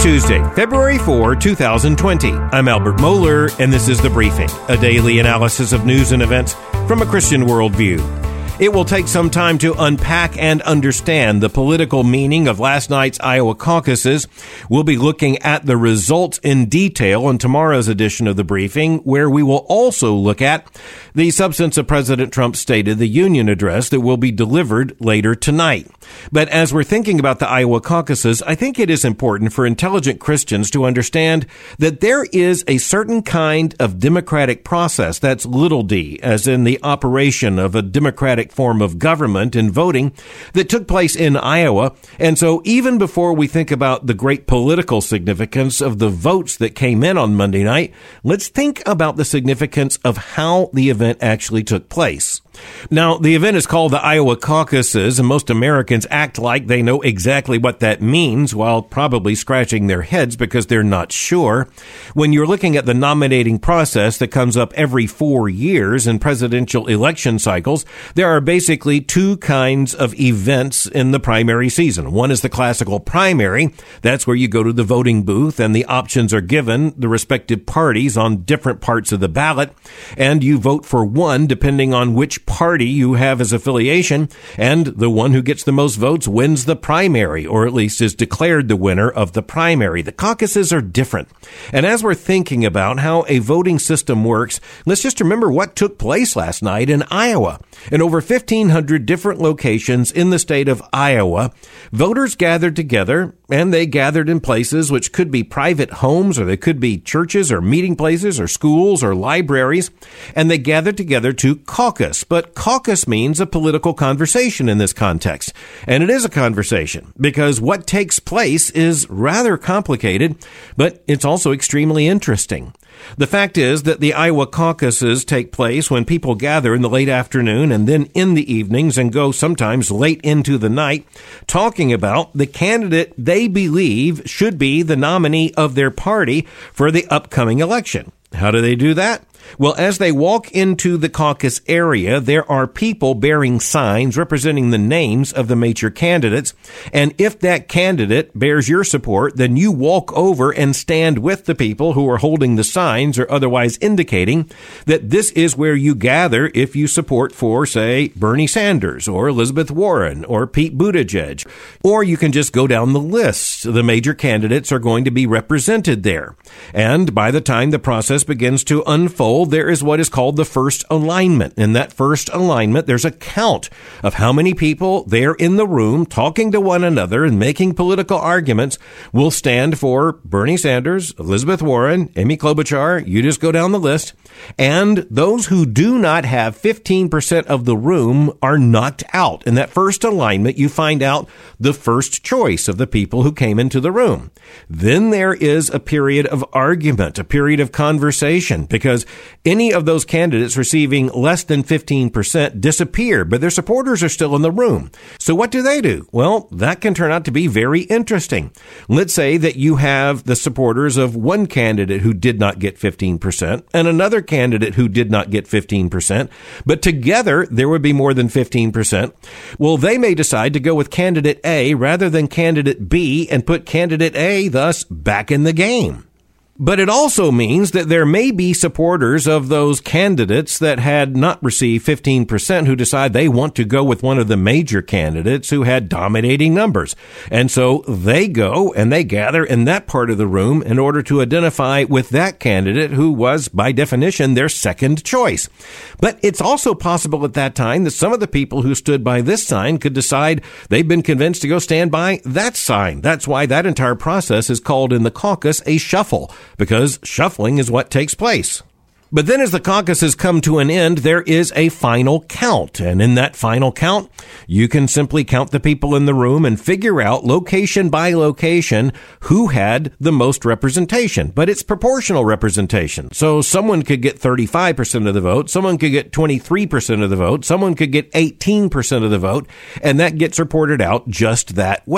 Tuesday, February 4, 2020. I'm Albert Mohler, and this is The Briefing, a daily analysis of news and events from a Christian worldview. It will take some time to unpack and understand the political meaning of last night's Iowa caucuses. We'll be looking at the results in detail in tomorrow's edition of The Briefing, where we will also look at the substance of President Trump's State of the Union address that will be delivered later tonight. But as we're thinking about the Iowa caucuses, I think it is important for intelligent Christians to understand that there is a certain kind of democratic process, that's little d, as in the operation of a democratic form of government and voting, that took place in Iowa. And so even before we think about the great political significance of the votes that came in on Monday night, let's think about the significance of how the event actually took place. Now, the event is called the Iowa caucuses, and most Americans act like they know exactly what that means while probably scratching their heads because they're not sure. When you're looking at the nominating process that comes up every 4 years in presidential election cycles, there are basically two kinds of events in the primary season. One is the classical primary. That's where you go to the voting booth and the options are given the respective parties on different parts of the ballot, and you vote for one depending on which party you have as affiliation, and the one who gets the most votes wins the primary, or at least is declared the winner of the primary. The caucuses are different. And as we're thinking about how a voting system works, let's just remember what took place last night in Iowa. In over 1,500 different locations in the state of Iowa, voters gathered together, and they gathered in places which could be private homes, or they could be churches or meeting places or schools or libraries, and they gathered together to caucus. But caucus means a political conversation in this context. And it is a conversation because what takes place is rather complicated, but it's also extremely interesting. The fact is that the Iowa caucuses take place when people gather in the late afternoon and then in the evenings and go sometimes late into the night talking about the candidate they believe should be the nominee of their party for the upcoming election. How do they do that? Well, as they walk into the caucus area, there are people bearing signs representing the names of the major candidates. And if that candidate bears your support, then you walk over and stand with the people who are holding the signs or otherwise indicating that this is where you gather if you support for, say, Bernie Sanders or Elizabeth Warren or Pete Buttigieg. Or you can just go down the list. The major candidates are going to be represented there. And by the time the process begins to unfold, there is what is called the first alignment. In that first alignment, there's a count of how many people there in the room talking to one another and making political arguments will stand for Bernie Sanders, Elizabeth Warren, Amy Klobuchar. You just go down the list. And those who do not have 15% of the room are knocked out. In that first alignment, you find out the first choice of the people who came into the room. Then there is a period of argument, a period of conversation, because any of those candidates receiving less than 15% disappear, but their supporters are still in the room. So what do? Well, that can turn out to be very interesting. Let's say that you have the supporters of one candidate who did not get 15% and another candidate who did not get 15%, but together there would be more than 15%. Well, they may decide to go with candidate A rather than candidate B and put candidate A thus back in the game. But it also means that there may be supporters of those candidates that had not received 15% who decide they want to go with one of the major candidates who had dominating numbers. And so they go and they gather in that part of the room in order to identify with that candidate who was, by definition, their second choice. But it's also possible at that time that some of the people who stood by this sign could decide they've been convinced to go stand by that sign. That's why that entire process is called in the caucus a shuffle, because shuffling is what takes place. But then as the caucuses come to an end, there is a final count. And in that final count, you can simply count the people in the room and figure out location by location who had the most representation. But it's proportional representation. So someone could get 35% of the vote, someone could get 23% of the vote, someone could get 18% of the vote, and that gets reported out just that way.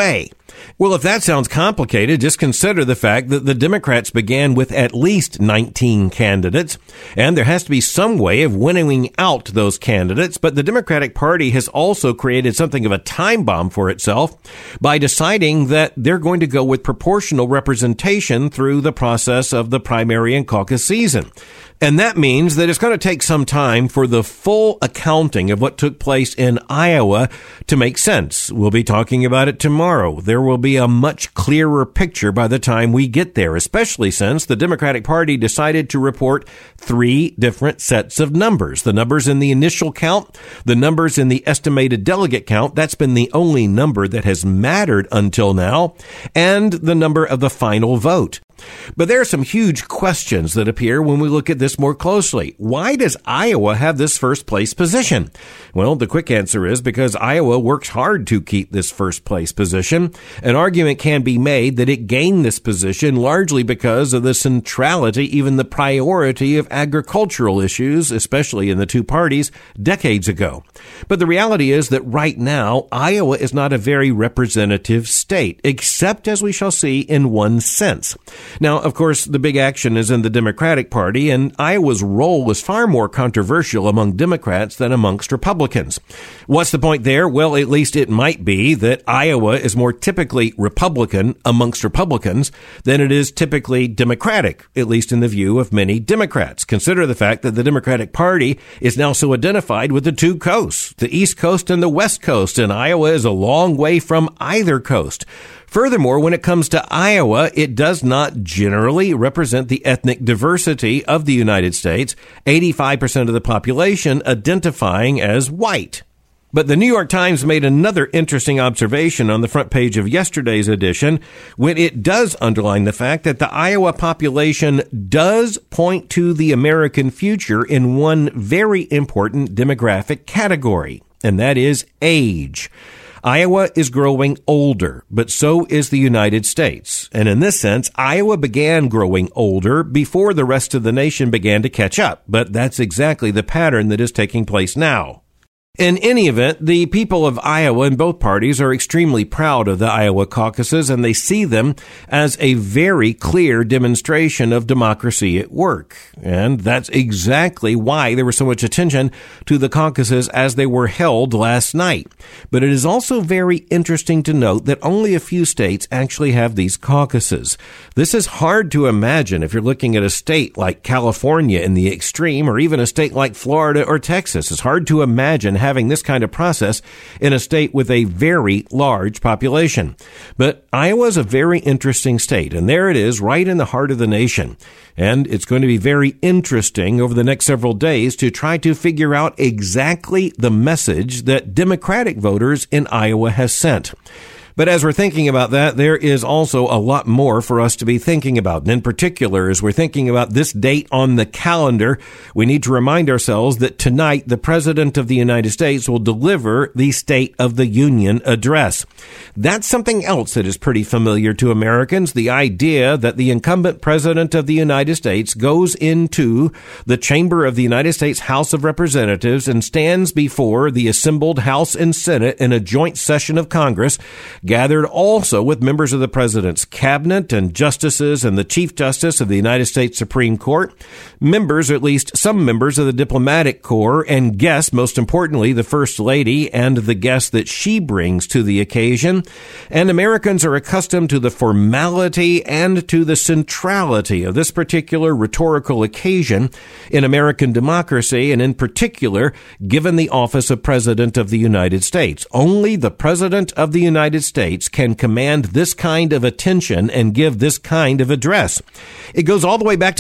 Well, if that sounds complicated, just consider the fact that the Democrats began with at least 19 candidates, and there has to be some way of winnowing out those candidates. But the Democratic Party has also created something of a time bomb for itself by deciding that they're going to go with proportional representation through the process of the primary and caucus season. And that means that it's going to take some time for the full accounting of what took place in Iowa to make sense. We'll be talking about it tomorrow. There will be a much clearer picture by the time we get there, especially since the Democratic Party decided to report 3 different sets of numbers. The numbers in the initial count, the numbers in the estimated delegate count, that's been the only number that has mattered until now, and the number of the final vote. But there are some huge questions that appear when we look at this more closely. Why does Iowa have this first place position? Well, the quick answer is because Iowa works hard to keep this first place position. An argument can be made that it gained this position largely because of the centrality, even the priority of agricultural issues, especially in the two parties, decades ago. But the reality is that right now, Iowa is not a very representative state, except as we shall see in one sense. Now, of course, the big action is in the Democratic Party, and Iowa's role is far more controversial among Democrats than amongst Republicans. What's the point there? Well, at least it might be that Iowa is more typically Republican amongst Republicans than it is typically Democratic, at least in the view of many Democrats. Consider the fact that the Democratic Party is now so identified with the two coasts, the East Coast and the West Coast, and Iowa is a long way from either coast. Furthermore, when it comes to Iowa, it does not generally represent the ethnic diversity of the United States, 85% of the population identifying as white. But the New York Times made another interesting observation on the front page of yesterday's edition when it does underline the fact that the Iowa population does point to the American future in one very important demographic category, and that is age. Iowa is growing older, but so is the United States. And in this sense, Iowa began growing older before the rest of the nation began to catch up. But that's exactly the pattern that is taking place now. In any event, the people of Iowa in both parties are extremely proud of the Iowa caucuses, and they see them as a very clear demonstration of democracy at work. And that's exactly why there was so much attention to the caucuses as they were held last night. But it is also very interesting to note that only a few states actually have these caucuses. This is hard to imagine if you're looking at a state like California in the extreme, or even a state like Florida or Texas. It's hard to imagine having this kind of process in a state with a very large population. But Iowa is a very interesting state, and there it is right in the heart of the nation. And it's going to be very interesting over the next several days to try to figure out exactly the message that Democratic voters in Iowa has sent. But as we're thinking about that, there is also a lot more for us to be thinking about. And in particular, as we're thinking about this date on the calendar, we need to remind ourselves that tonight the President of the United States will deliver the State of the Union address. That's something else that is pretty familiar to Americans, the idea that the incumbent President of the United States goes into the chamber of the United States House of Representatives and stands before the assembled House and Senate in a joint session of Congress, gathered also with members of the president's cabinet and justices and the Chief Justice of the United States Supreme Court, members, or at least some members of the diplomatic corps, and guests, most importantly, the First Lady and the guests that she brings to the occasion. And Americans are accustomed to the formality and to the centrality of this particular rhetorical occasion in American democracy, and in particular, given the office of President of the United States. Only the President of the United States can command this kind of attention and give this kind of address. It goes all the way back to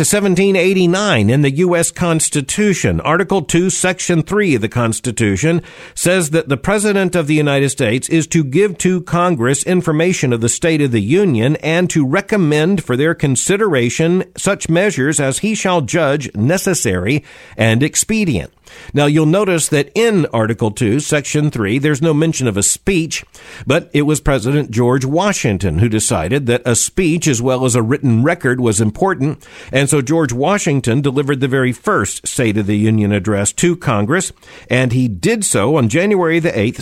1789 in the U.S. Constitution. Article 2, Section 3 of the Constitution says that the President of the United States is to give to Congress information of the State of the Union and to recommend for their consideration such measures as he shall judge necessary and expedient. Now, you'll notice that in Article 2, Section 3, there's no mention of a speech, but it was was President George Washington, who decided that a speech as well as a written record was important. And so George Washington delivered the very first State of the Union address to Congress. And he did so on January the 8th,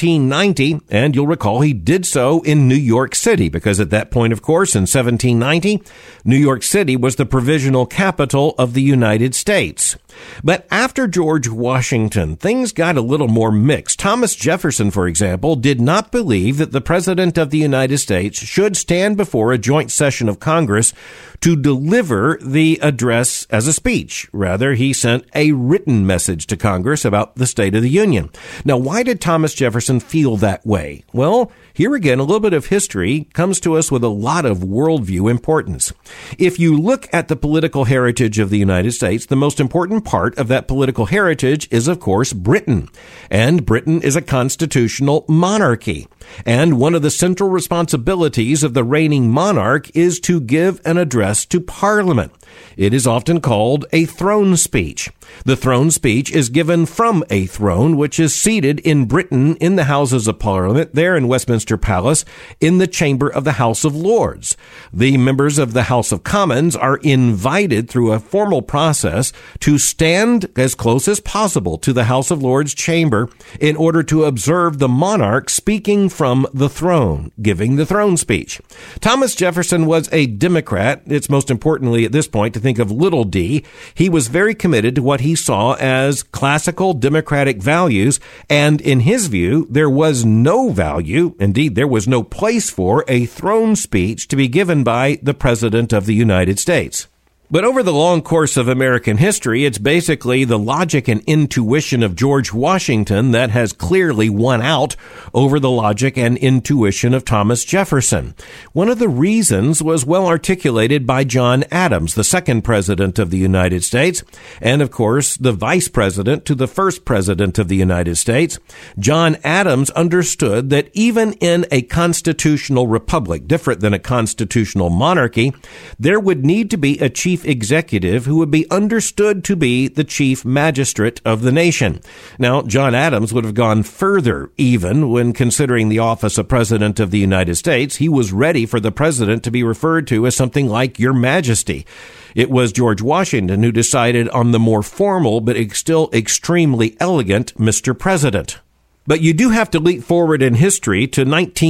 1790. And you'll recall he did so in New York City, because at that point, of course, in 1790, New York City was the provisional capital of the United States. But after George Washington, things got a little more mixed. Thomas Jefferson, for example, did not believe that the President of the United States should stand before a joint session of Congress to deliver the address as a speech. Rather, he sent a written message to Congress about the State of the Union. Now, why did Thomas Jefferson feel that way? Well, here again, a little bit of history comes to us with a lot of worldview importance. If you look at the political heritage of the United States, the most important part of that political heritage is, of course, Britain. And Britain is a constitutional monarchy. And one of the central responsibilities of the reigning monarch is to give an address to Parliament. It is often called a throne speech. The throne speech is given from a throne, which is seated in Britain in the Houses of Parliament, there in Westminster Palace, in the chamber of the House of Lords. The members of the House of Commons are invited through a formal process to stand as close as possible to the House of Lords chamber in order to observe the monarch speaking from the throne, giving the throne speech. Thomas Jefferson was a Democrat. It's most importantly at this point to think of little d. He was very committed to what he saw as classical democratic values, and in his view, there was no value, indeed there was no place for a throne speech to be given by the President of the United States. But over the long course of American history, it's basically the logic and intuition of George Washington that has clearly won out over the logic and intuition of Thomas Jefferson. One of the reasons was well articulated by John Adams, the second president of the United States, and of course, the vice president to the first president of the United States. John Adams understood that even in a constitutional republic, different than a constitutional monarchy, there would need to be a chief executive who would be understood to be the chief magistrate of the nation. Now, John Adams would have gone further even when considering the office of President of the United States. He was ready for the president to be referred to as something like Your Majesty. It was George Washington who decided on the more formal but still extremely elegant Mr. President. But you do have to leap forward in history to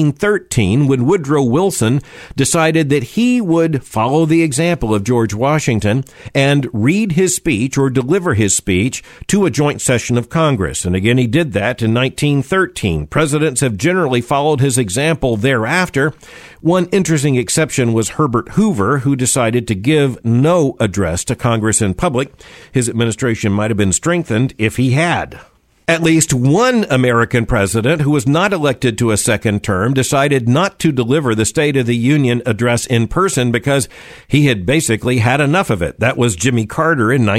1913 when Woodrow Wilson decided that he would follow the example of George Washington and read his speech or deliver his speech to a joint session of Congress. And again, he did that in 1913. Presidents have generally followed his example thereafter. One interesting exception was Herbert Hoover, who decided to give no address to Congress in public. His administration might have been strengthened if he had. At least one American president who was not elected to a second term decided not to deliver the State of the Union address in person because he had basically had enough of it. That was Jimmy Carter in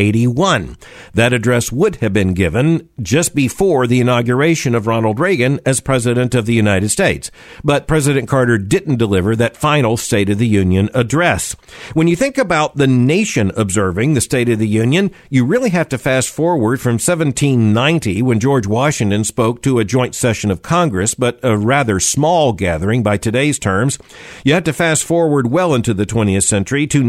1981. That address would have been given just before the inauguration of Ronald Reagan as President of the United States. But President Carter didn't deliver that final State of the Union address. When you think about the nation observing the State of the Union, you really have to fast forward from 1790 when George Washington spoke to a joint session of Congress, but a rather small gathering by today's terms. You have to fast forward well into the 20th century to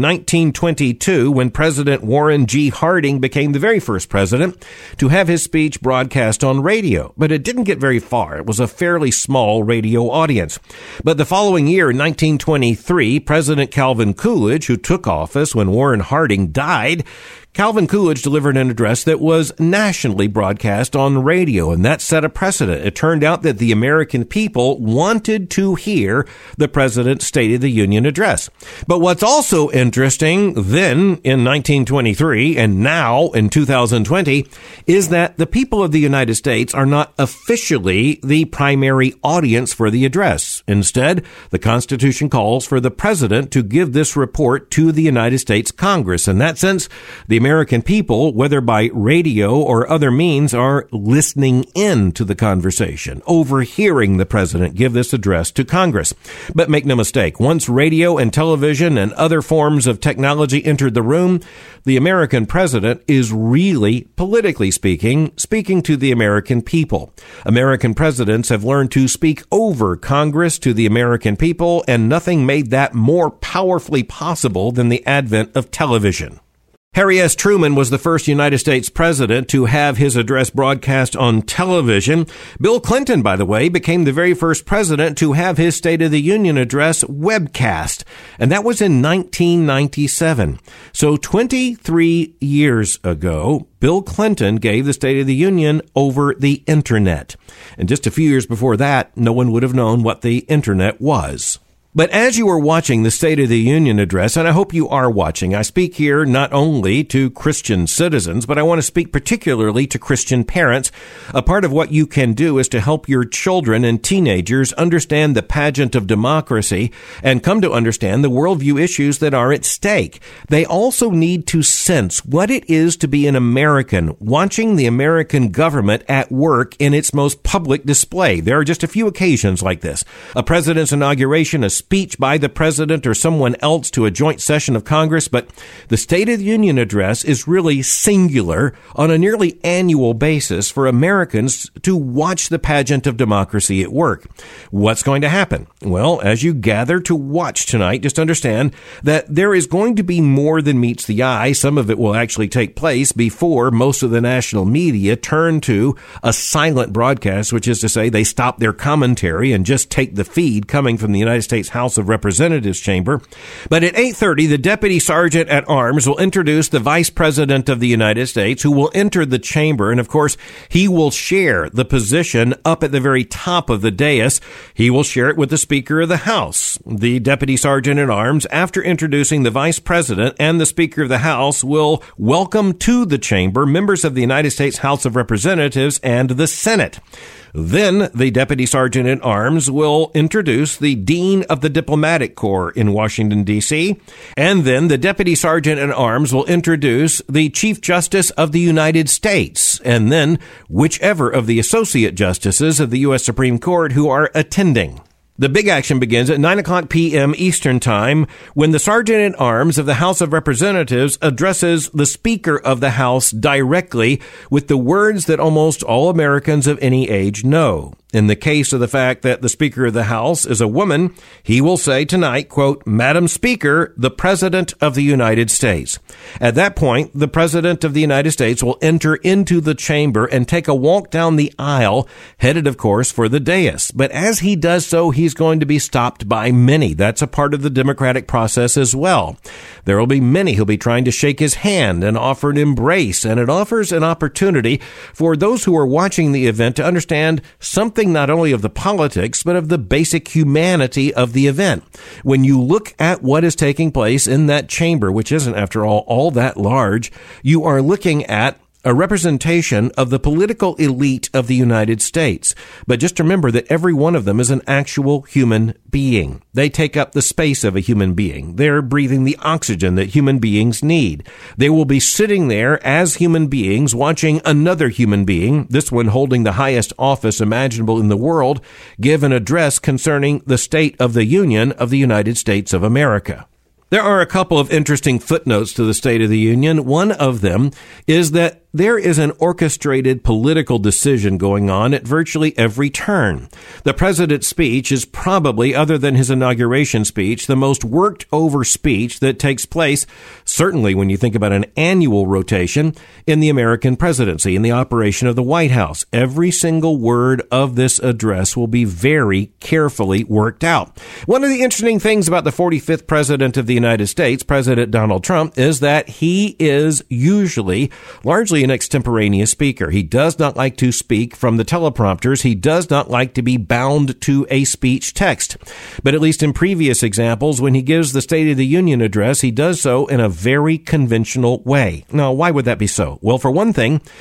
1922 when President Warren G. Harding became the very first president to have his speech broadcast on radio. But it didn't get very far. It was a fairly small radio audience. But the following year, in 1923, President Calvin Coolidge, who took office when Warren Harding died, Calvin Coolidge delivered an address that was nationally broadcast on radio, and that set a precedent. It turned out that the American people wanted to hear the President's State of the Union address. But what's also interesting then in 1923 and now in 2020 is that the people of the United States are not officially the primary audience for the address. Instead, the Constitution calls for the President to give this report to the United States Congress. In that sense, the American people, whether by radio or other means, are listening in to the conversation, overhearing the president give this address to Congress. But make no mistake, once radio and television and other forms of technology entered the room, the American president is really, politically speaking to the American people. American presidents have learned to speak over Congress to the American people, and nothing made that more powerfully possible than the advent of television. Harry S. Truman was the first United States president to have his address broadcast on television. Bill Clinton, by the way, became the very first president to have his State of the Union address webcast, and that was in 1997. So 23 years ago, Bill Clinton gave the State of the Union over the Internet. And just a few years before that, no one would have known what the Internet was. But as you are watching the State of the Union address, and I hope you are watching, I speak here not only to Christian citizens, but I want to speak particularly to Christian parents. A part of what you can do is to help your children and teenagers understand the pageant of democracy and come to understand the worldview issues that are at stake. They also need to sense what it is to be an American, watching the American government at work in its most public display. There are just a few occasions like this. A president's inauguration, a speech by the president or someone else to a joint session of Congress, but the State of the Union address is really singular on a nearly annual basis for Americans to watch the pageant of democracy at work. What's going to happen? Well, as you gather to watch tonight, just understand that there is going to be more than meets the eye. Some of it will actually take place before most of the national media turn to a silent broadcast, which is to say they stop their commentary and just take the feed coming from the United States House of Representatives chamber. But at 8:30, the Deputy Sergeant at Arms will introduce the Vice President of the United States, who will enter the chamber. And of course, he will share the position up at the very top of the dais. He will share it with the Speaker of the House. The Deputy Sergeant at Arms, after introducing the Vice President and the Speaker of the House, will welcome to the chamber members of the United States House of Representatives and the Senate. Then the Deputy Sergeant at Arms will introduce the Dean of the Diplomatic Corps in Washington, D.C., and then the Deputy Sergeant at Arms will introduce the Chief Justice of the United States, and then whichever of the Associate Justices of the U.S. Supreme Court who are attending. The big action begins at 9 o'clock p.m. Eastern Time when the Sergeant at Arms of the House of Representatives addresses the Speaker of the House directly with the words that almost all Americans of any age know. In the case of the fact that the Speaker of the House is a woman, he will say tonight, quote, "Madam Speaker, the President of the United States." At that point, the President of the United States will enter into the chamber and take a walk down the aisle, headed, of course, for the dais. But as he does so, he's going to be stopped by many. That's a part of the democratic process as well. There will be many who'll be trying to shake his hand and offer an embrace, and it offers an opportunity for those who are watching the event to understand something not only of the politics, but of the basic humanity of the event. When you look at what is taking place in that chamber, which isn't, after all that large, you are looking at a representation of the political elite of the United States. But just remember that every one of them is an actual human being. They take up the space of a human being. They're breathing the oxygen that human beings need. They will be sitting there as human beings watching another human being, this one holding the highest office imaginable in the world, give an address concerning the State of the Union of the United States of America. There are a couple of interesting footnotes to the State of the Union. One of them is that there is an orchestrated political decision going on at virtually every turn. The president's speech is probably, other than his inauguration speech, the most worked over speech that takes place, certainly when you think about an annual rotation, in the American presidency, in the operation of the White House. Every single word of this address will be very carefully worked out. One of the interesting things about the 45th president of the United States, President Donald Trump, is that he is usually largely an extemporaneous speaker. He does not like to speak from the teleprompters. He does not like to be bound to a speech text. But at least in previous examples, when he gives the State of the Union address, he does so in a very conventional way. Now, why would that be so? Well, for one thing,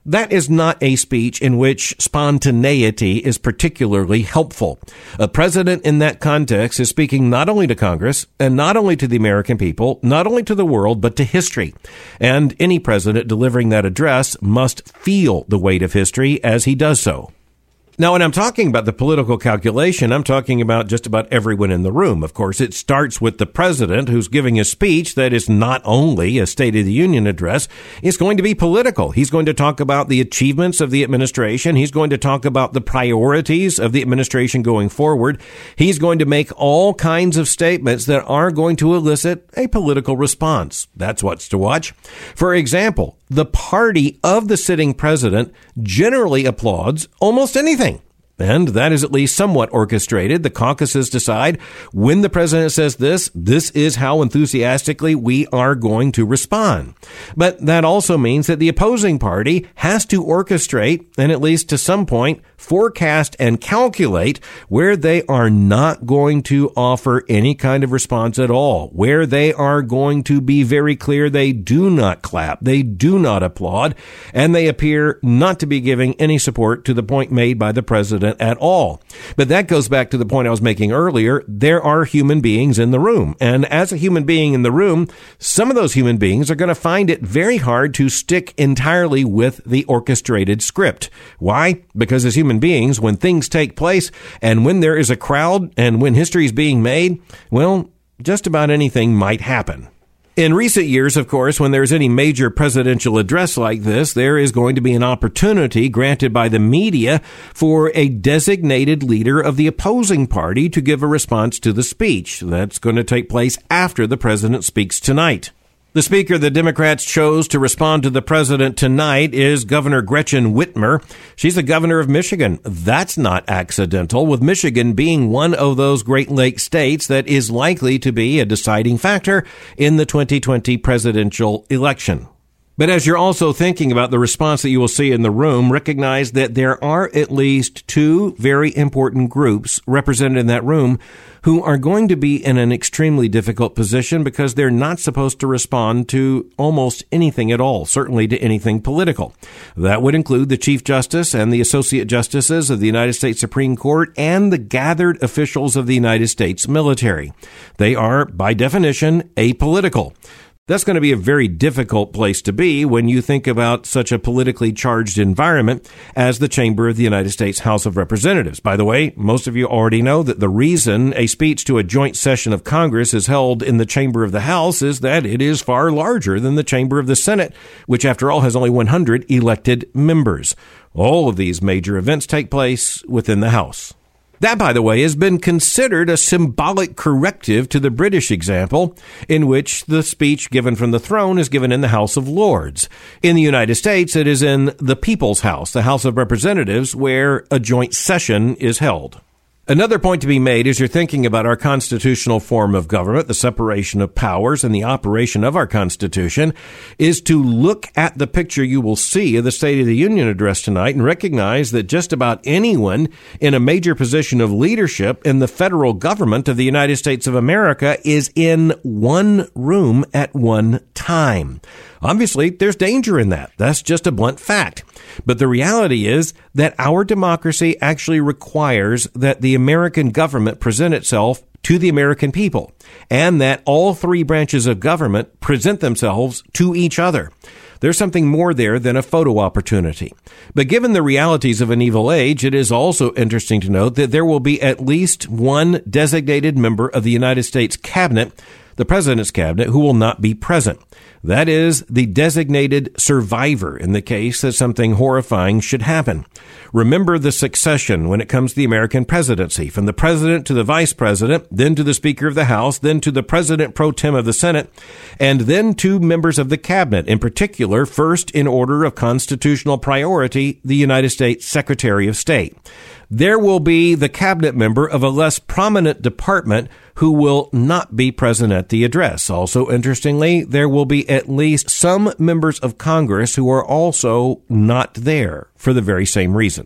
That is not a speech in which spontaneity is particularly helpful. A president in that context is speaking not only to Congress and not only to the American people, not only to the world, but to history. And any president delivering that address must feel the weight of history as he does so. Now, when I'm talking about the political calculation, I'm talking about just about everyone in the room. Of course, it starts with the president who's giving a speech that is not only a State of the Union address. It's going to be political. He's going to talk about the achievements of the administration. He's going to talk about the priorities of the administration going forward. He's going to make all kinds of statements that are going to elicit a political response. That's what's to watch. For example, the party of the sitting president generally applauds almost anything. And that is at least somewhat orchestrated. The caucuses decide when the president says this is how enthusiastically we are going to respond. But that also means that the opposing party has to orchestrate and at least to some point forecast and calculate where they are not going to offer any kind of response at all, where they are going to be very clear they do not clap, they do not applaud, and they appear not to be giving any support to the point made by the president at all. But that goes back to the point I was making earlier. There are human beings in the room. And as a human being in the room, some of those human beings are going to find it very hard to stick entirely with the orchestrated script. Why? Because as human beings, when things take place and when there is a crowd and when history is being made, well, just about anything might happen. In recent years, of course, when there's any major presidential address like this, there is going to be an opportunity granted by the media for a designated leader of the opposing party to give a response to the speech. That's going to take place after the president speaks tonight. The speaker the Democrats chose to respond to the president tonight is Governor Gretchen Whitmer. She's the governor of Michigan. That's not accidental, with Michigan being one of those Great Lakes states that is likely to be a deciding factor in the 2020 presidential election. But as you're also thinking about the response that you will see in the room, recognize that there are at least two very important groups represented in that room who are going to be in an extremely difficult position because they're not supposed to respond to almost anything at all, certainly to anything political. That would include the Chief Justice and the Associate Justices of the United States Supreme Court and the gathered officials of the United States military. They are, by definition, apolitical. That's going to be a very difficult place to be when you think about such a politically charged environment as the chamber of the United States House of Representatives. By the way, most of you already know that the reason a speech to a joint session of Congress is held in the chamber of the House is that it is far larger than the chamber of the Senate, which after all has only 100 elected members. All of these major events take place within the House. That, by the way, has been considered a symbolic corrective to the British example, in which the speech given from the throne is given in the House of Lords. In the United States, it is in the People's House, the House of Representatives, where a joint session is held. Another point to be made as you're thinking about our constitutional form of government, the separation of powers and the operation of our Constitution, is to look at the picture you will see of the State of the Union address tonight and recognize that just about anyone in a major position of leadership in the federal government of the United States of America is in one room at one time. Obviously, there's danger in that. That's just a blunt fact. But the reality is that our democracy actually requires that the American government present itself to the American people, and that all three branches of government present themselves to each other. There's something more there than a photo opportunity. But given the realities of an evil age, it is also interesting to note that there will be at least one designated member of the United States cabinet, the president's cabinet, who will not be present. That is the designated survivor in the case that something horrifying should happen. Remember the succession when it comes to the American presidency, from the president to the vice president, then to the Speaker of the House, then to the president pro tem of the Senate, and then to members of the cabinet, in particular, first in order of constitutional priority, the United States Secretary of State. There will be the cabinet member of a less prominent department who will not be present at the address. Also, interestingly, there will be at least some members of Congress who are also not there for the very same reason.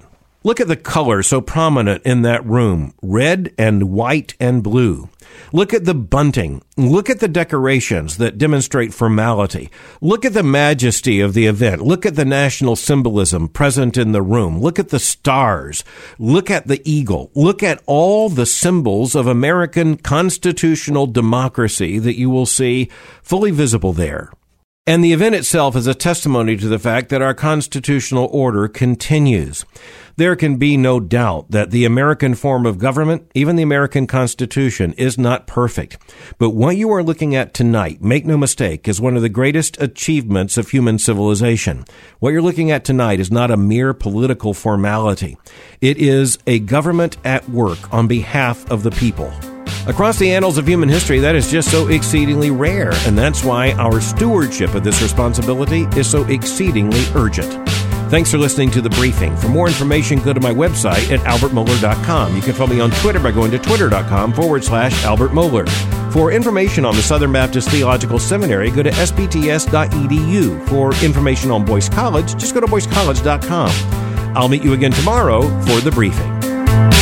Look at the color so prominent in that room, red and white and blue. Look at the bunting. Look at the decorations that demonstrate formality. Look at the majesty of the event. Look at the national symbolism present in the room. Look at the stars. Look at the eagle. Look at all the symbols of American constitutional democracy that you will see fully visible there. And the event itself is a testimony to the fact that our constitutional order continues. There can be no doubt that the American form of government, even the American Constitution, is not perfect. But what you are looking at tonight, make no mistake, is one of the greatest achievements of human civilization. What you're looking at tonight is not a mere political formality. It is a government at work on behalf of the people. Across the annals of human history, that is just so exceedingly rare, and that's why our stewardship of this responsibility is so exceedingly urgent. Thanks for listening to The Briefing. For more information, go to my website at albertmohler.com. You can follow me on Twitter by going to twitter.com/Albert Mohler. For information on the Southern Baptist Theological Seminary, go to sbts.edu. For information on Boyce College, just go to boycecollege.com. I'll meet you again tomorrow for The Briefing.